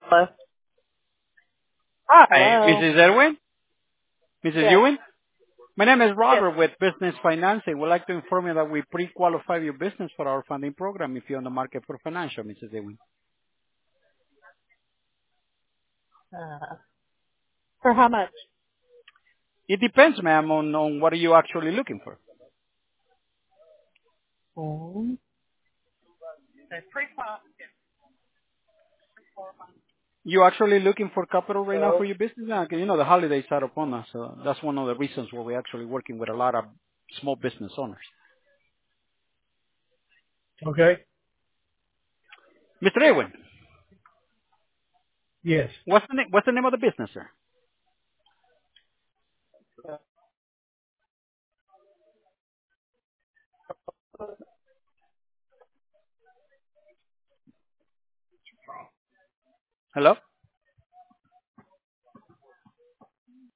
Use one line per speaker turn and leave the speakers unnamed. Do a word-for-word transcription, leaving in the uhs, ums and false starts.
Hello?
Hi,
Hello?
Missus Edwin? Missus
Yes.
Ewing? My name is
Yes.
Robert with Business Financing. We'd like to inform you that we pre-qualify your business for our funding program if you're on the market for financial, Missus Ewing.
Uh, for how much?
It depends, ma'am, on, on what are you actually looking for.
Um,
You actually looking for capital right now for
so,
your business? Uh, 'cause, you know, the holidays are upon us, so that's one of the reasons why we're actually working with a lot of small business owners.
Okay.
Mister Ewing,
Yes.
what's the, na- what's the name of the business, sir? Hello?